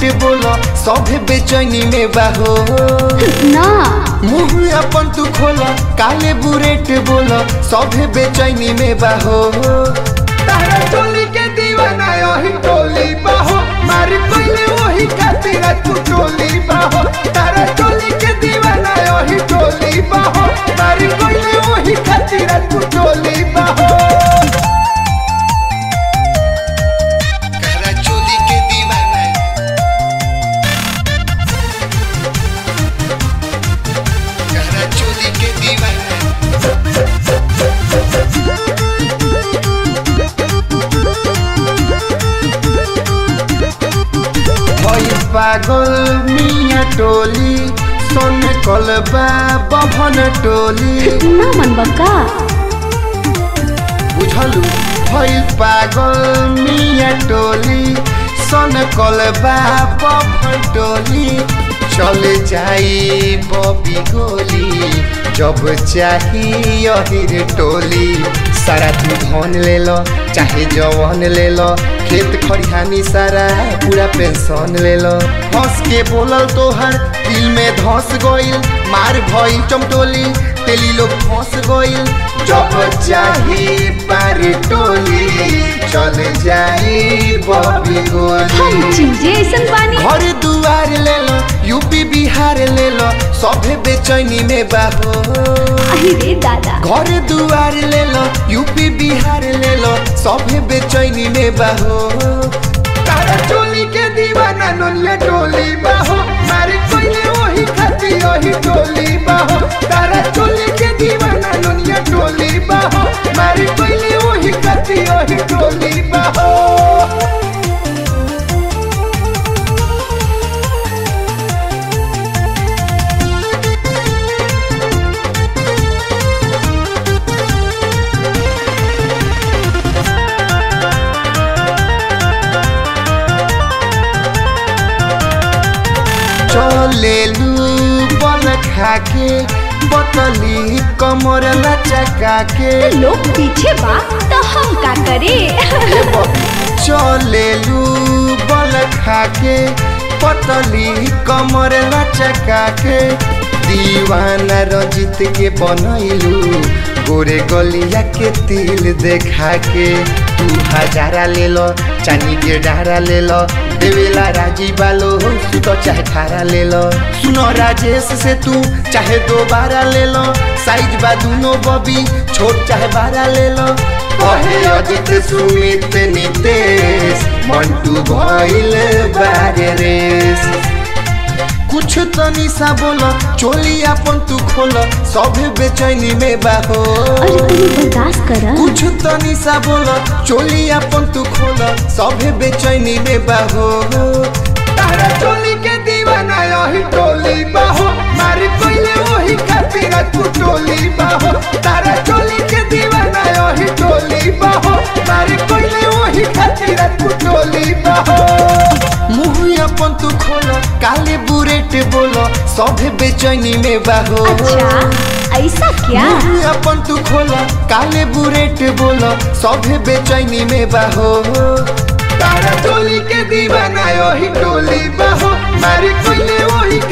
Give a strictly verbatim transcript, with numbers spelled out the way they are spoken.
बोलो सभे बेचैनी में बाहो ना मुँह अपन तू खोलो काले बुरेट बोलो सभे बेचैनी में बाहो तारा टोली के दीवाना यही टोली बाहो मारी पहले वही खातिर तू टोली बाहो तारा टोली के दीवाना यही टोली बाहो मारी पहले वही खातिर तू टोली बाहो पागल मिया टोली सोन कलबा बभन टोली ना मन बका बुझलू भइल पागल मिया टोली सोन कलबा बभन टोली चले जाई बबी गोली जब चाही यही टोली सारा तू धन ले लो चाहे जवन ले लो खेत खरिहानी सारा पूरा पेंशन ले लो हंस के बोलल तोहर दिल में धस गइल मार भइल चमटोली तेली लोग फंस गइल जब चाही पारी टोली चले जाई बबी गोली चीजे ऐसन पानी घर दुआर ले लो यूपी बिहार ले लो सभे बेचैनी में बाहो अरे दादा घर दुआर ले लो यूपी बिहार ले लो सभे बेचैनी में बाहो तारा टोली के दीवाना नोनिया टोली बाहो मारे कोइले वही खाती वही टोली बाहो तारा टोली के दीवाना नोनिया टोली बाहो मारे कोइले वही खाती वही टोली बाहो चलेलू बल खाके बतली कमर लचका के लोग पीछे बा तो हम का करे चलेलू बल खाके पतली कमर लचका के दीवाना रजित के बनैलू गोरे गलिया के तिल देखा के तू हजारा ले लो चानी के डारा ले लो देवेला राजी बालो तू तो चाहे खारा ले लो सुनो राजेश से तू चाहे दोबारा ले लो साइज बा दूनो बबी छोट चाहे बारा ले लो कहे अजित सुमित नितेश मंटू भइल बारे रेस कुछ तो निशा बोलो चोली अपन तू खोलो सभे बेचैनी में बाहो अरे बर्दाश्त कर कुछ तो निशा बोलो चोली अपन तू खोलो सभे बेचैनी में बाहो तारा टोली के दीवाना यही टोली बाहो मारे कोइले वही खातिर तू टोली बाहो तारा टोली के दीवाना यही टोली बाहो मारे कोइले वही खातिर तू टोली बाहो मुँह अपन तू खोलो काले बुरेट बोलो सभे बेचैनी में बाहो अच्छा ऐसा क्या मुँह अपन तू खोलो काले बुरेट बोलो सभे बेचैनी में बाहो तारा टोली के दीवाना यही टोली बाहो मारी कोइले वही